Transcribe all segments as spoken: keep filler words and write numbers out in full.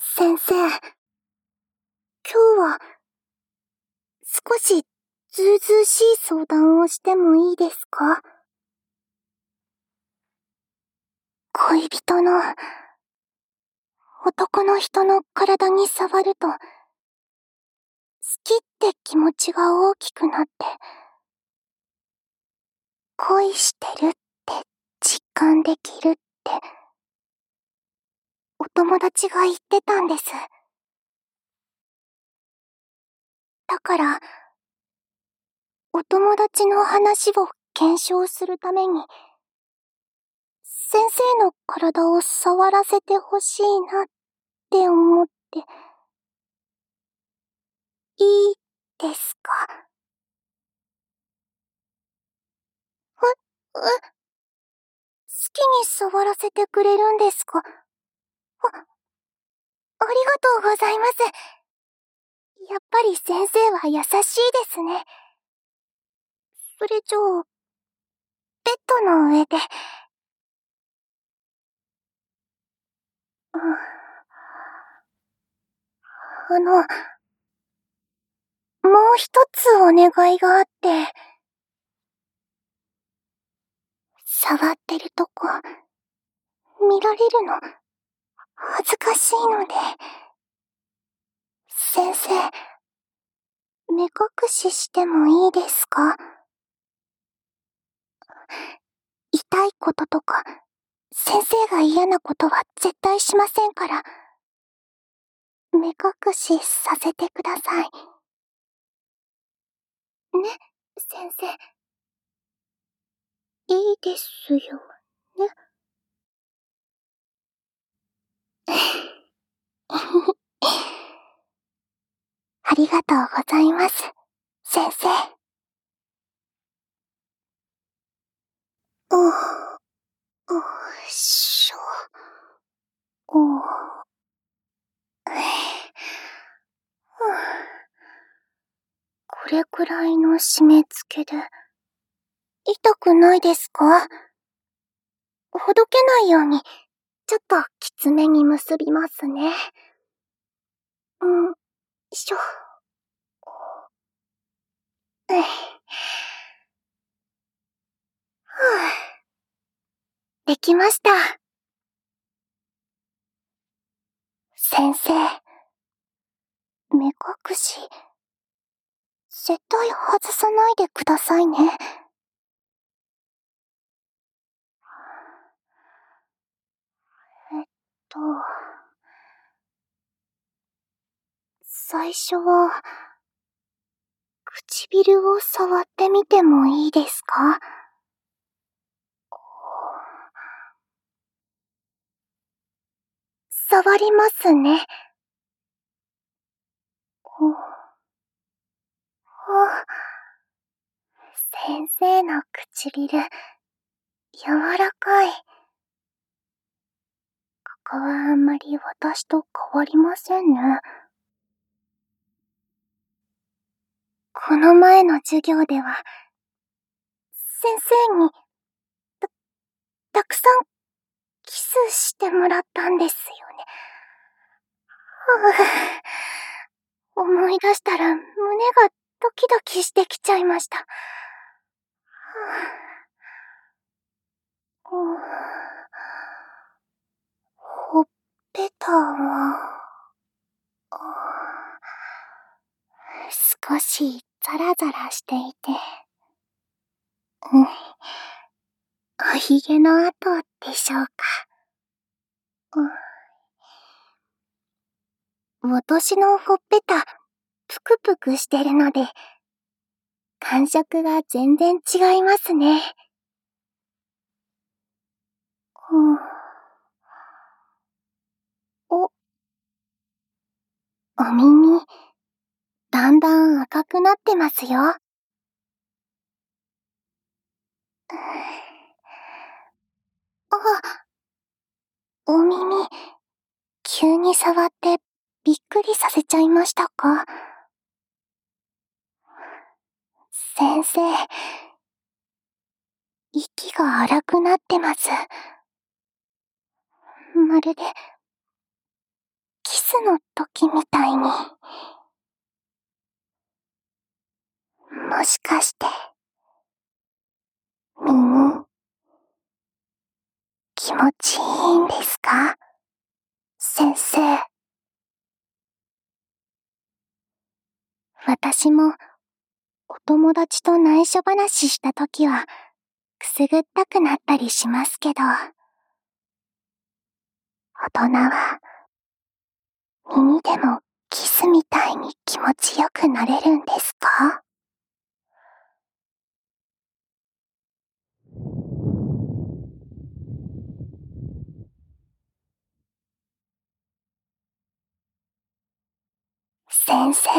先生、今日は少しずうずうしい相談をしてもいいですか？恋人の男の人の体に触ると、好きって気持ちが大きくなって、恋してるって実感できるって、お友達が言ってたんです。だから、お友達の話を検証するために、先生の体を触らせてほしいなって思って、いいですか？え、え、好きに触らせてくれるんですか？あ、ありがとうございます。やっぱり先生は優しいですね。それじゃあ、ベッドの上で。うん、あの、もう一つお願いがあって、触ってるとこ、見られるの、恥ずかしいので、先生、目隠ししてもいいですか？痛いこととか、先生が嫌なことは絶対しませんから、目隠しさせてください。ね、先生。いいですよ、ね。ありがとうございます、先生。お、おいしょ。お、これくらいの締め付けで、痛くないですか？ほどけないように、ちょっときつめに結びますね。うん、しょ。うい。ふぅ。できました。先生、目隠し、絶対外さないでくださいね。えっと、最初は、唇を触ってみてもいいですか？触りますね。先生の唇、柔らかい。ここはあんまり私と変わりませんね。この前の授業では、先生に、た、たくさんキスしてもらったんですよね。はぁ、思い出したら胸がドキドキしてきちゃいました。はぁ、うん、ほっぺたは、少しザラザラしていて、うん、おひげの跡でしょうか。うん、私のほっぺた、ぷくぷくしてるので、感触が全然違いますね。うん、お、お耳、だんだん赤くなってますよ。あ、お耳、急に触ってびっくりさせちゃいましたか？先生、息が荒くなってます。まるで、キススの時みたいに。もしかして、耳、気持ちいいんですか？先生。私も、お友達と内緒話した時は、くすぐったくなったりしますけど、大人は、耳でもキスみたいに気持ちよくなれるんですか？先生、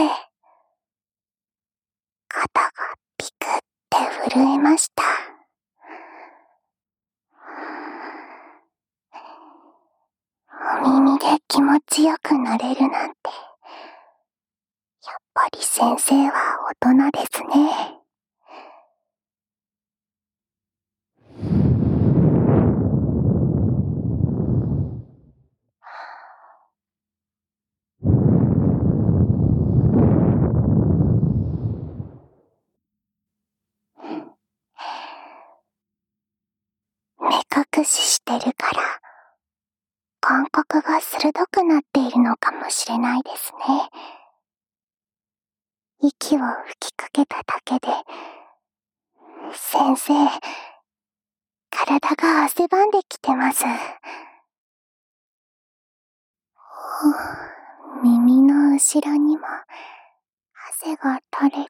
肩がピクって震えました。お耳で気持ちよくなれるなんて、やっぱり先生は大人ですね。目隠ししてるから、感覚が鋭くなっているのかもしれないですね。息を吹きかけただけで、先生、体が汗ばんできてます。耳の後ろにも汗が垂れて。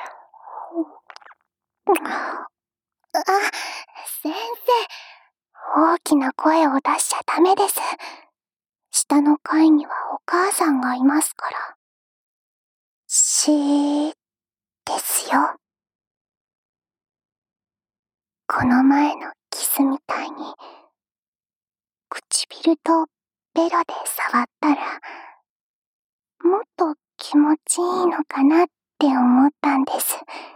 あ、先生、大きな声を出しちゃダメです。下の階にはお母さんがいますから。しーですよ。この前のキスみたいに、唇とベロで触ったら、もっと気持ちいいのかなって思ったんです。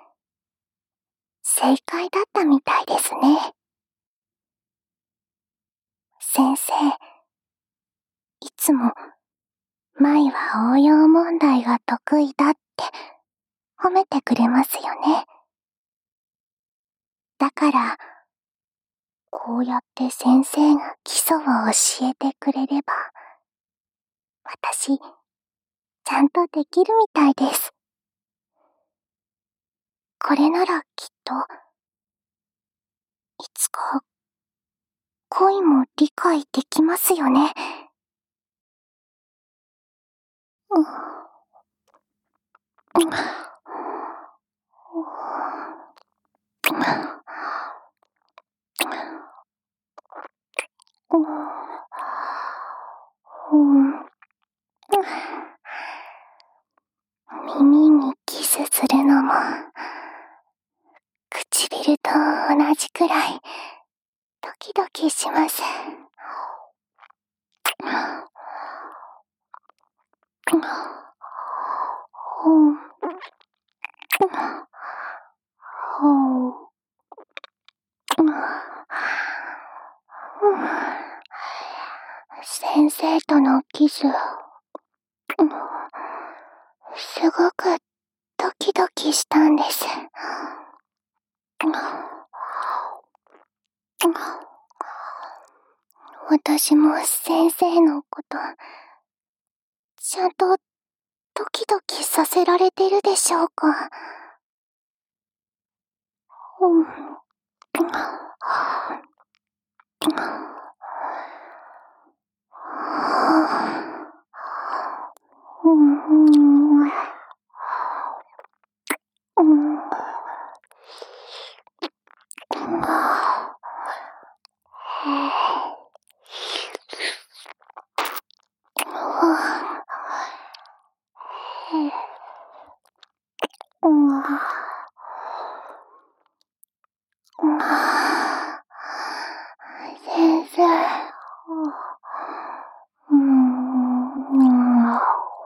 正解だったみたいですね。先生、いつも、舞は応用問題が得意だって褒めてくれますよね。だから、こうやって先生が基礎を教えてくれれば、私、ちゃんとできるみたいです。これならきっと、いつか、恋も理解できますよね。うん。うん。耳にキスするのも、唇と同じくらい、ドキドキします。先生とのキス、すごくドキドキしたんです。私も先生のこと、ちゃんとドキドキさせられてるでしょうか。うん。先生、うん、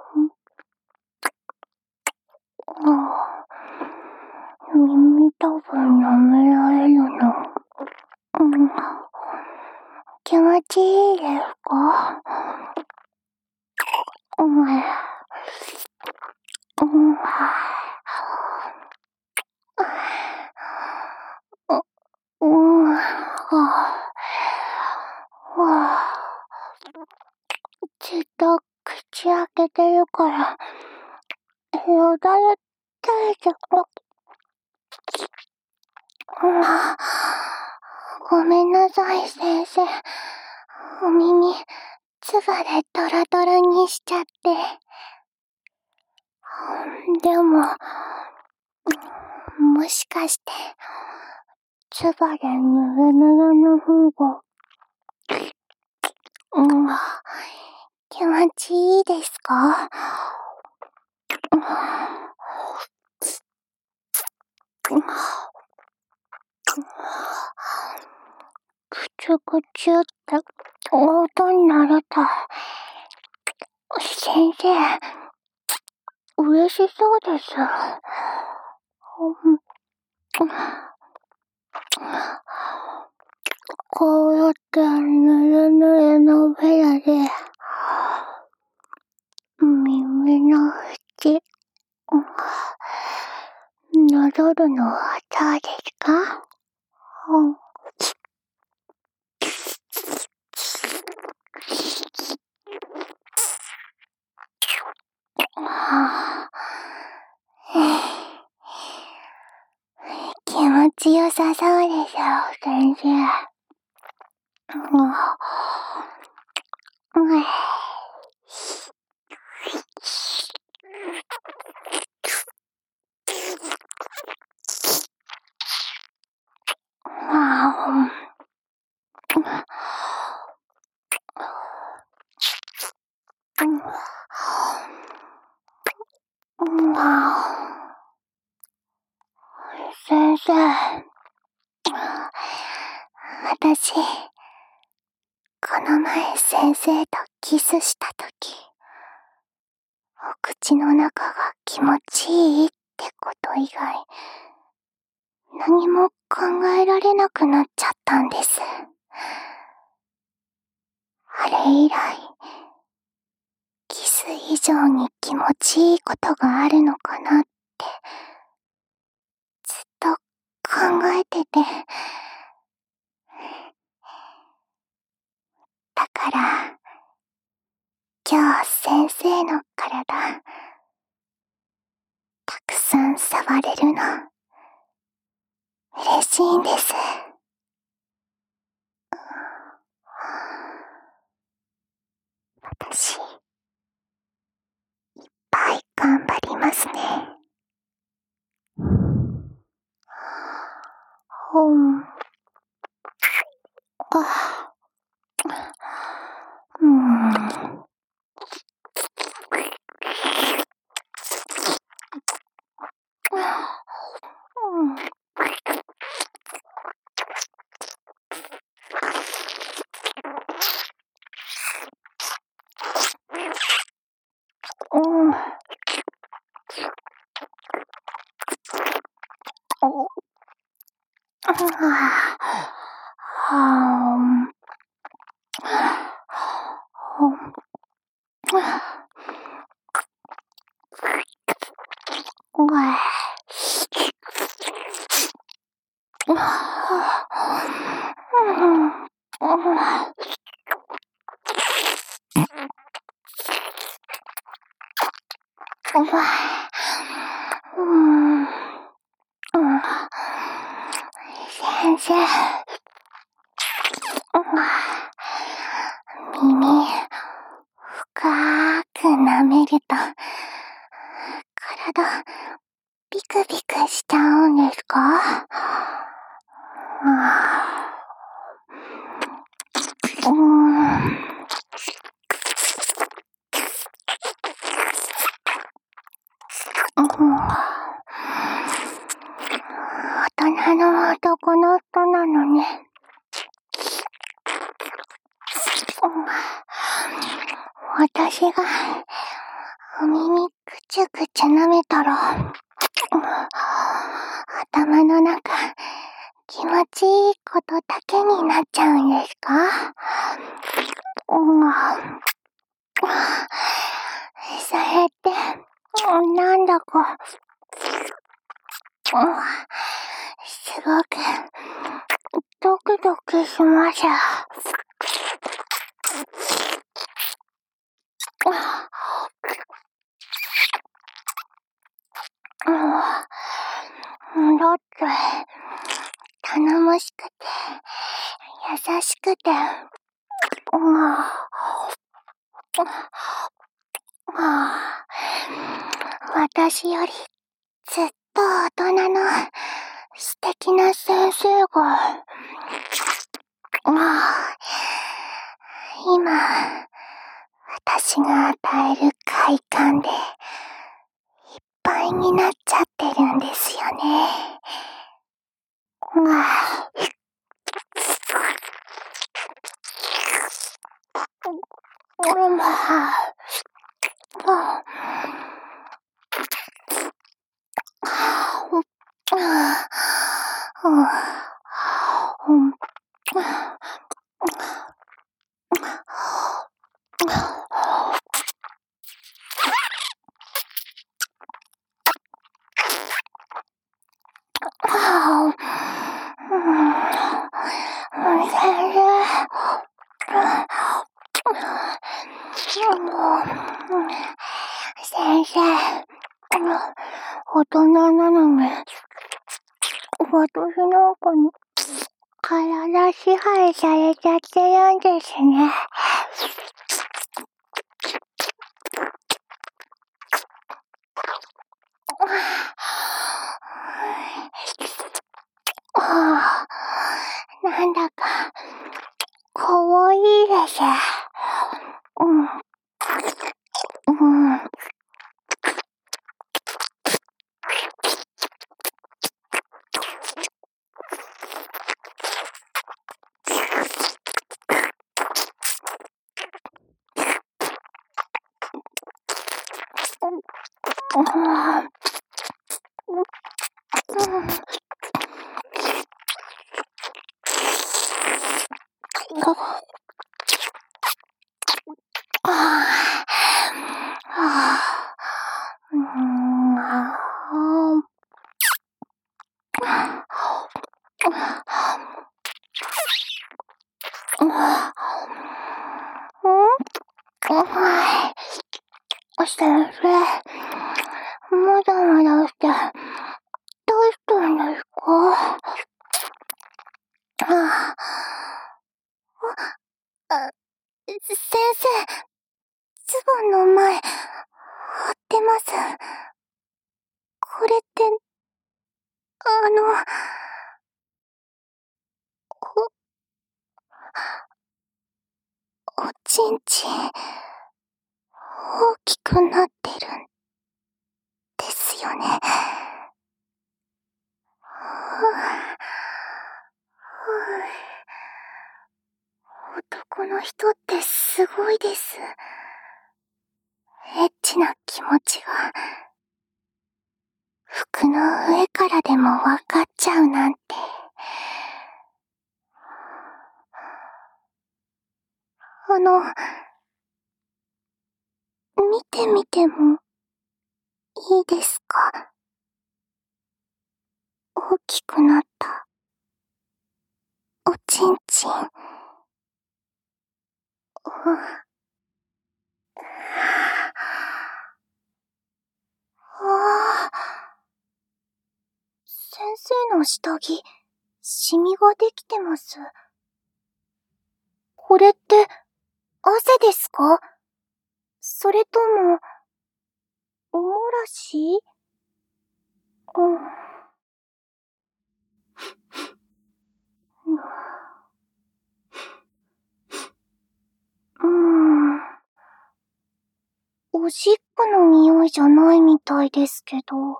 耳たぶ舐められるの、うん、気持ちいいですか？ ずっと口開けてるから、よだれ垂れちゃう。ごめんなさい、先生。お耳、つばでトロトロにしちゃって。でも、もしかして、つばでぬるぬるの方が、うん、気持ちいいですか？ぐちゅぐちゅって音になると、先生、嬉しそうです。こうやってぬるぬるのベラで、耳の縁、なぞるのはどうですか？気持ちよさそうですよ、先生。先生、私、この前先生とキスしたとき、お口の中が気持ちいいってこと以外、何も考えられなくなっちゃったんです。あれ以来、キス以上に気持ちいいことがあるのかなって、ずっと考えてて。だから、今日先生の体、たくさん触れるの、嬉しいんです。私、いっぱい頑張りますね。ほん。あ。うん。うん。お。ああ。先生、耳、深く舐めると、体、ビクビクしちゃうんですか？うーん。大人の男の人なのに。私が、お耳ぐちゅぐちゅ舐めたら、頭の中、気持ちいいことだけになっちゃうんですか？それって、なんだか、すごく、ドキドキします。 頼もしくて、優しくて、うん、私よりずっと大人の素敵な先生が、今、私が与える快感でいっぱいになっちゃってるんですよね。先生、大人なのに、私なんかに体支配されちゃってるんですね。なんだか、かわいいです。うん。うん。先生、まだまだして、どうしたんですか？ああ、先生、ズボンの前、張ってます。これって、あの、お、おちんちん、大きくなってるんですよね。男の人ってすごいです。エッチな気持ちが、服の上からでもわかっちゃうなんて。あの、見てみてもいいですか？大きくなったおちんちん。ああ、先生の下着、シミができてます。これって、汗ですか？それとも、おもらし？うん。うーん。おしっこの匂いじゃないみたいですけど。ん？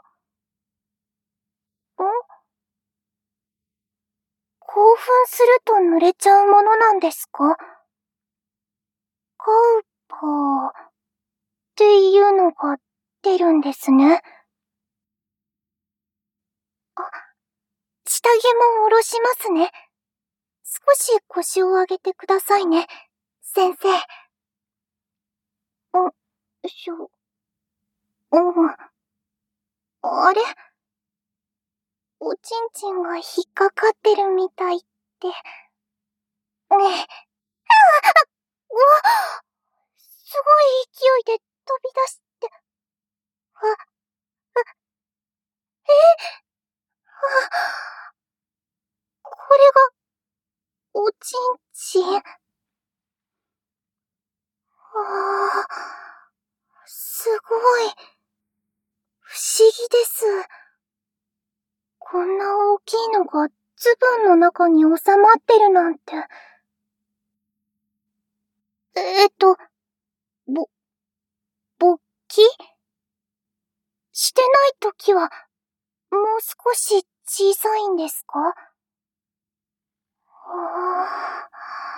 興奮すると濡れちゃうものなんですか？カウパーっていうのが出るんですね。あ、下着も下ろしますね。少し腰を上げてくださいね、先生。ん、しょ、うん。あれ？おちんちんが引っかかってるみたいって。ねえ。ああ、うわ、すごい勢いで飛び出して。あ、あ、え？あ、 です。こんな大きいのがズボンの中に収まってるなんて。えっと、ぼ、勃起してないときは、もう少し小さいんですか？あ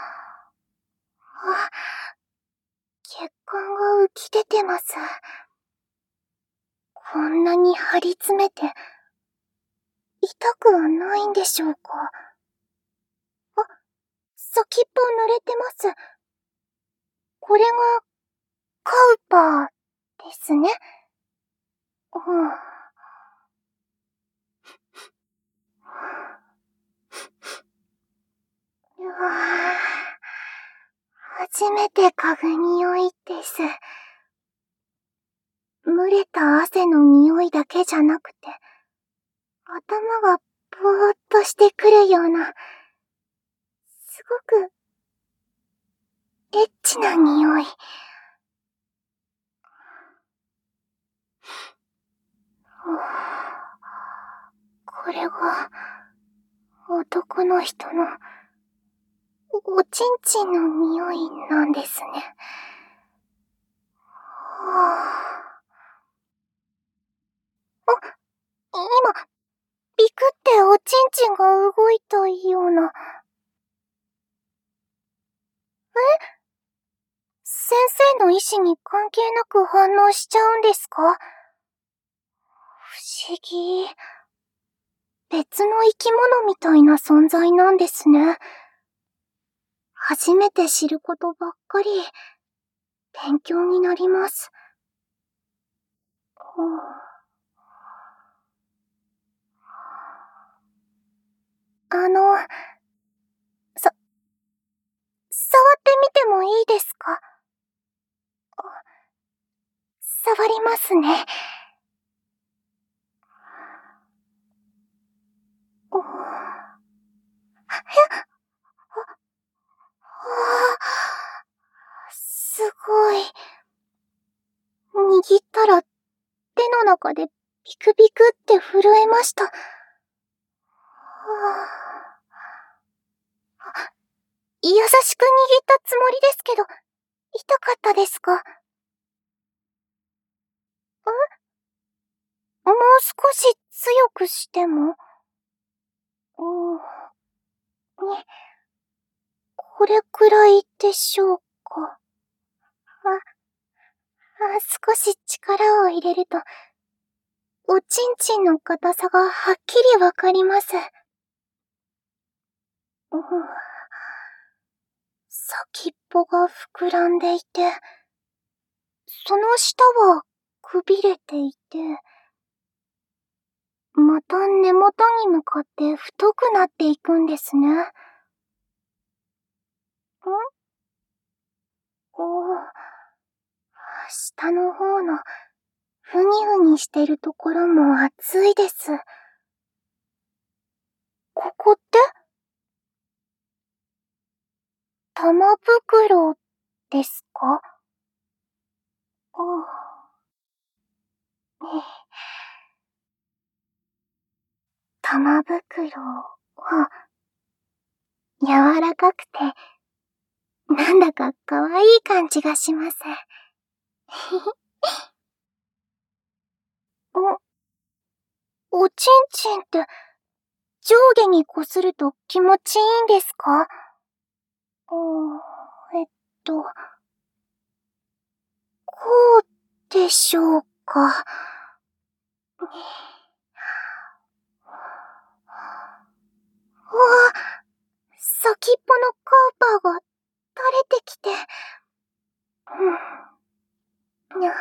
あ、血管が浮き出てます。こんなに張り詰めて、痛くはないんでしょうか？あ、先っぽ濡れてます。これが、カウパーですね。うん。うわぁ。初めて嗅ぐ匂いです。蒸れた汗の匂いだけじゃなくて、頭がぼーっとしてくるような、すごく、エッチな匂い。これが、男の人の、おちんちんの匂いなんですね。はぁ。あ、今、ビクっておちんちんが動いたような。え？先生の意志に関係なく反応しちゃうんですか？不思議。別の生き物みたいな存在なんですね。初めて知ることばっかり、勉強になります。あの、さ、触ってみてもいいですか？触りますね。すごい。握ったら手の中でビクビクって震えました。優しく握ったつもりですけど、痛かったですか？え？もう少し強くしても？うん。ね、これくらいでしょうか。あ、あ、少し力を入れると、おちんちんの硬さがはっきりわかります。うん。先っぽが膨らんでいて、その下はくびれていて、また根元に向かって太くなっていくんですね。ん？おー、下の方のふにふにしてるところも熱いです。ここって玉袋ですか？ああ、ねえ。玉袋は、柔らかくて、なんだか可愛い感じがします。お、おちんちんって上下にこすると気持ちいいんですか？うーん、えっと、こうでしょうか。うわ、先っぽのカウパーが垂れてきて、うん、にゃ、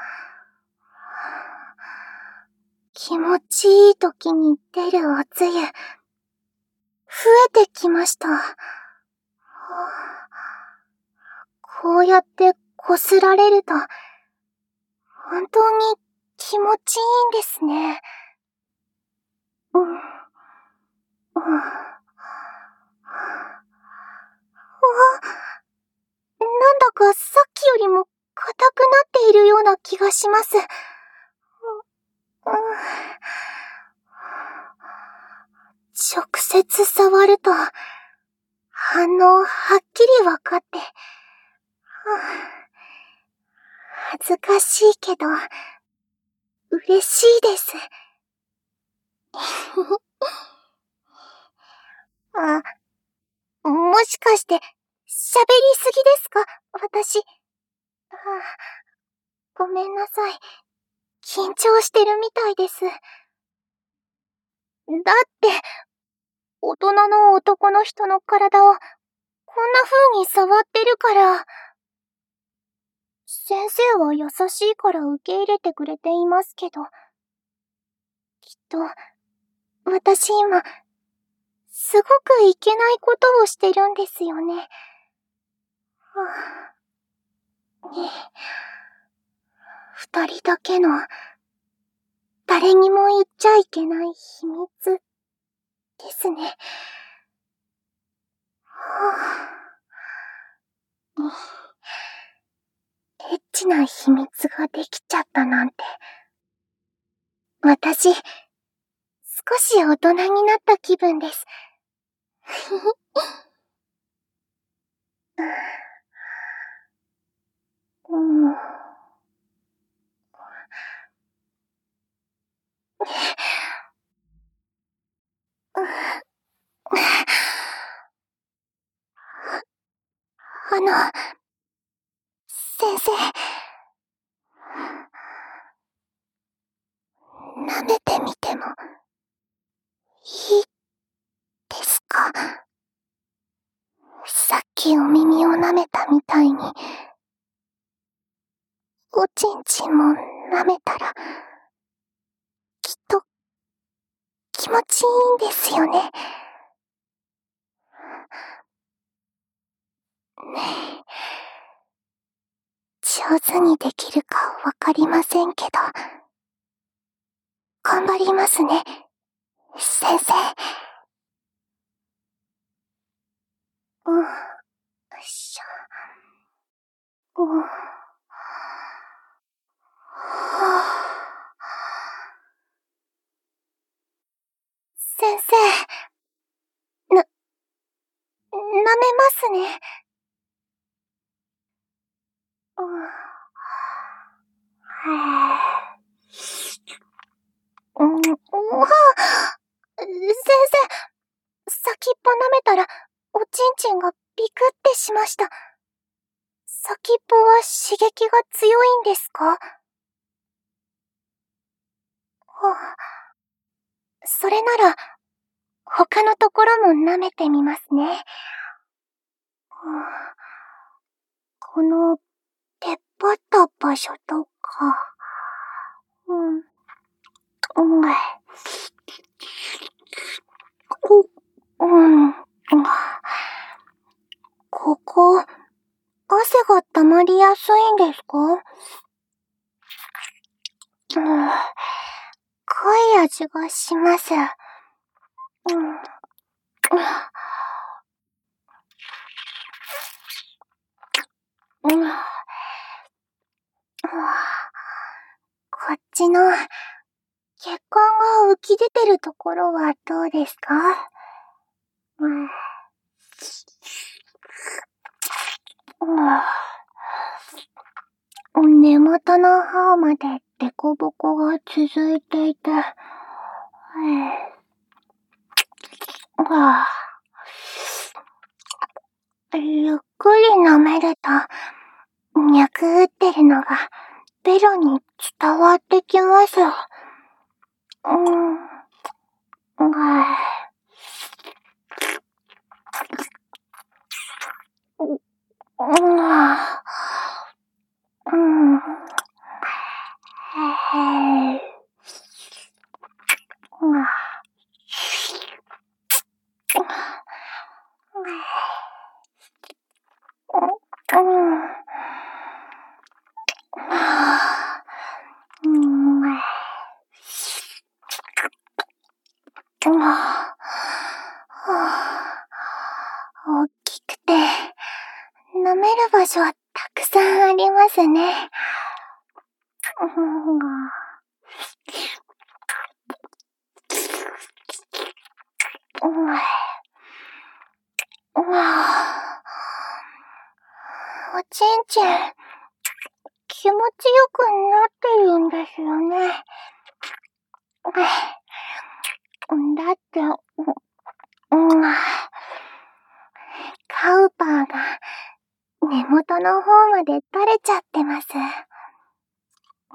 気持ちいい時に出るおつゆ、増えてきました。こうやってこすられると、本当に気持ちいいんですね。うん。うん。なんだかさっきよりも硬くなっているような気がします。うん。 直接触ると、反応はっきりわかって、恥ずかしいけど、嬉しいです。あ、もしかして、喋りすぎですか、私。あ、ごめんなさい。緊張してるみたいです。だって、大人の男の人の体を、こんな風に触ってるから。先生は優しいから受け入れてくれていますけど。きっと、私今、すごくいけないことをしてるんですよね。はぁ、ねえ、二人だけの、誰にも言っちゃいけない秘密、ですね。はぁ、エッチな秘密ができちゃったなんて。私、少し大人になった気分です。うん。あの、先生、舐めてみても、いいですか？さっきお耳を舐めたみたいに、おちんちんも舐めたら、きっと、気持ちいいんですよね。ねえ、上手にできるかわかりませんけど、頑張りますね、先生。うん、よいしょ。うん。はぁ。先生、な、舐めますね。うん。はぁ。うん、うわぁ。先生、先っぽ舐めたら、おちんちんがビクってしました。先っぽは刺激が強いんですか？はあ、それなら、他のところも舐めてみますね。はあ、この、出っ張った場所とか、うん、うん、こ、うん、ここ、汗が溜まりやすいんですか？うん、濃い味がします。うん、うん、こっちの血管が浮き出てるところはどうですか？うん、うん、根元の方までデコボコが続いていて、ゆっくり舐めると、脈打ってるのがベロに伝わってきます。うん。うん。うん。大きくて、舐める場所はたくさんありますね。 うん。おちんちん、気持ちよくなってるんですよね。だって、うん、カウパーが根元の方まで垂れちゃってます。うん。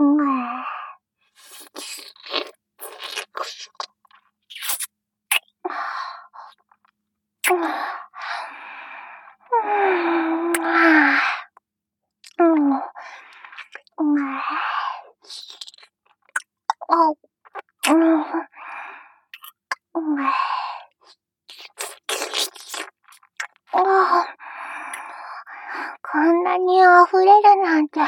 こんなに溢れるなんて。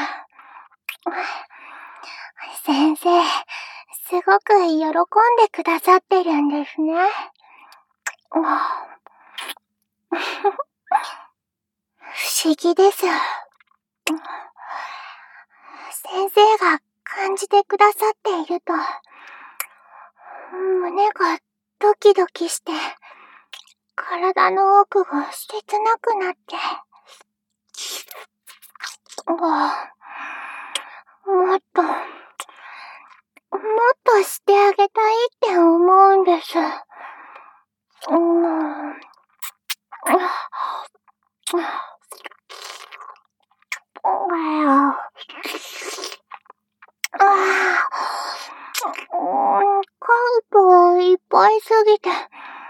先生、すごく喜んでくださってるんですね。不思議です。先生が感じてくださっていると、胸がドキドキして、体の奥が切なくなって、もっと、もっとしてあげたいって思うんです。うん。カウパーいっぱいすぎて、飲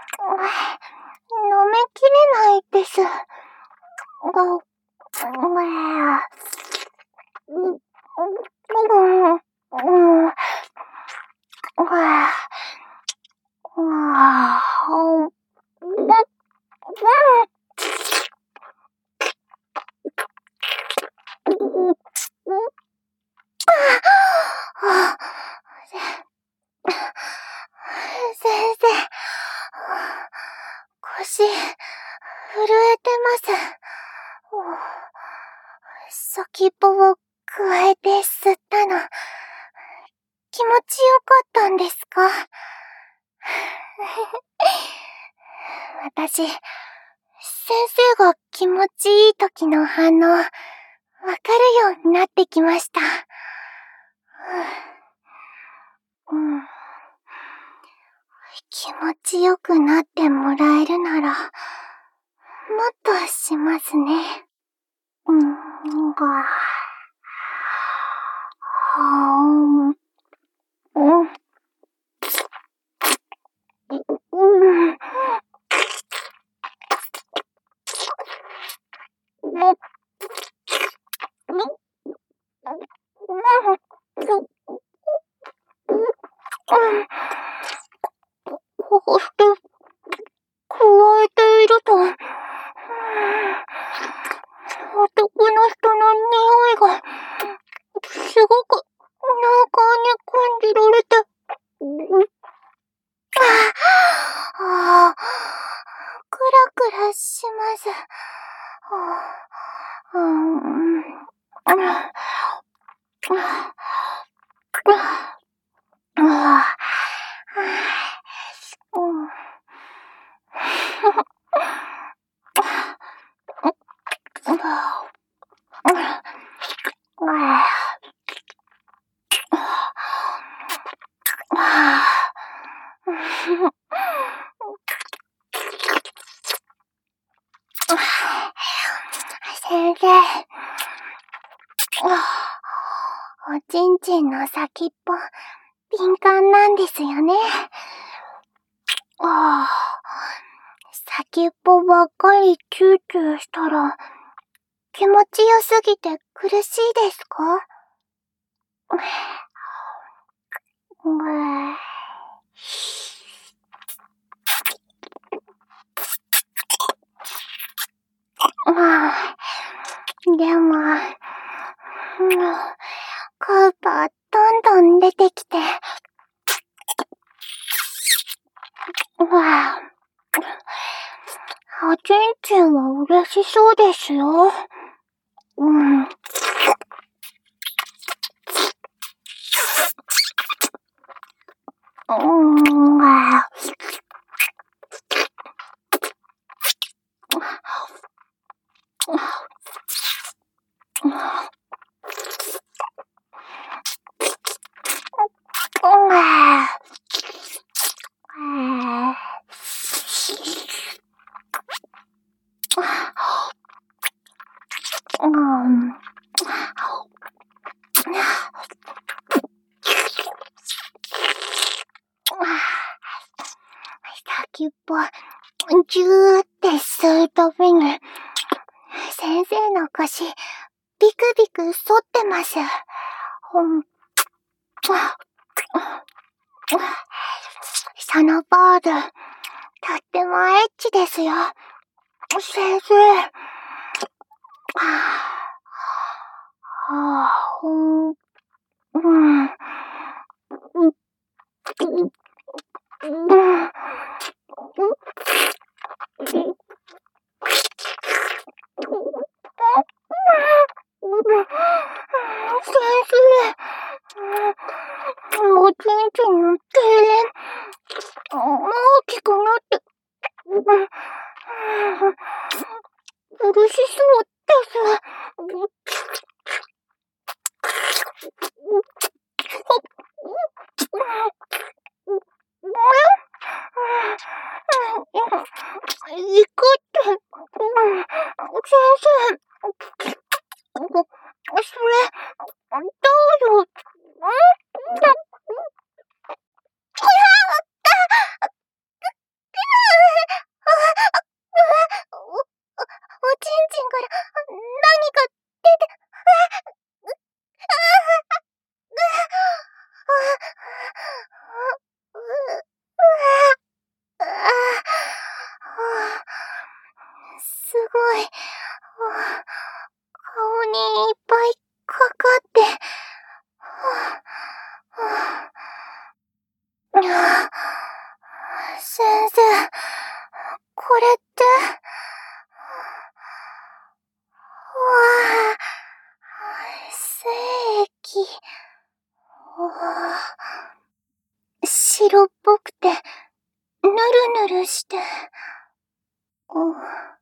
めきれないです。先生、腰、震えてます。先っぽをくわえて吸ったの、気持ちよかったんですか？私、先生が気持ちいい時の反応、わかるようになってきました。うん、気持ちよくなってもらえるなら、もっとしますね。うん、が、はーん、うん、うん、こうして、加えていると、男の人の匂いが、すごく、中に感じられて、ああ、クラクラします。うん、先生、おちんちんの先っぽ、敏感なんですよね。先っぽばっかりチューチューしたら、気持ちよすぎて苦しいですか？でも、カウパーどんどん出てきて、おちんちんは嬉しそうですよ。うん。うん。 いっぱい、ぎゅーって吸うたびに、先生の腰、ビクビク反ってます。ほん、そのポーズ、とってもエッチですよ。先生。はぁ、はぁ、ほん、うん、うん、うん、先生、おちんちんの痙攣、大きくなって、苦しそうです。いくって、先生、それ、どうよ、んお、おちんちんから何か出て、すごい、顔にいっぱいかかって、先生、これって、わあ、精液。白っぽくて、ぬるぬるして、う、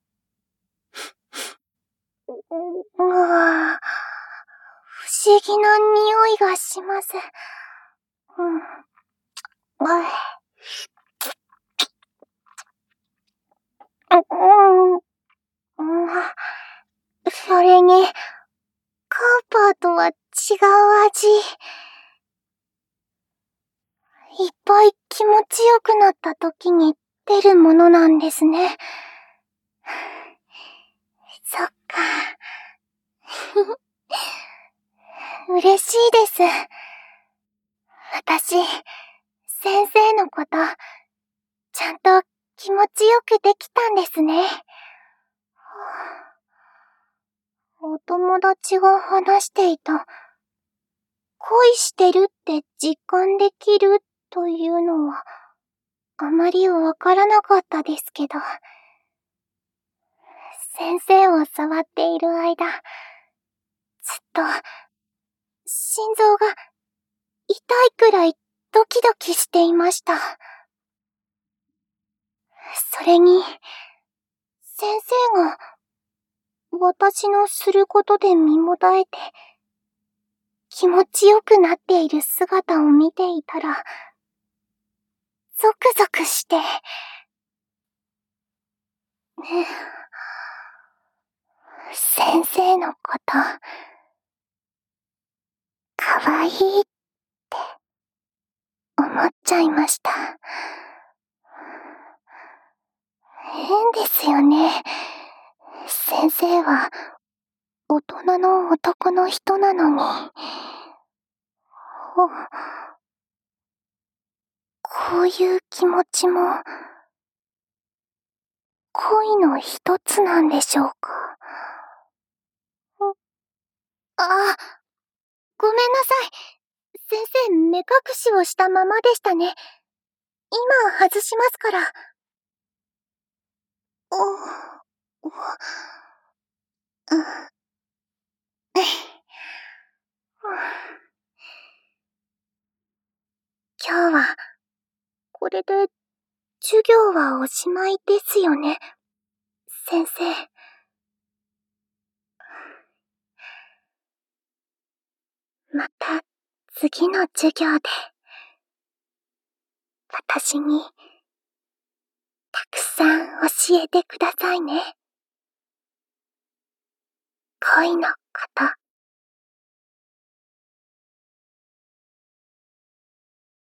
うわ、不思議な匂いがします。うん。あうん。うん。それに、カウパーとは違う味。いっぱい気持ちよくなった時に出るものなんですね。そっか。嬉しいです。私、先生のこと、ちゃんと気持ちよくできたんですね。お友達が話していた、恋してるって実感できるというのは、あまりわからなかったですけど、先生を触っている間、ずっと、心臓が痛いくらいドキドキしていました。それに、先生が、私のすることで身もだえて、気持ちよくなっている姿を見ていたら、ゾクゾクして、先生のこと、かわいいって思っちゃいました。変ですよね。先生は大人の男の人なのに。こういう気持ちも恋の一つなんでしょうか。あ、ごめんなさい。先生、目隠しをしたままでしたね。今外しますから。お、お、う、今日は、これで、授業はおしまいですよね、先生。また、次の授業で、私に、たくさん教えてくださいね。恋のこと。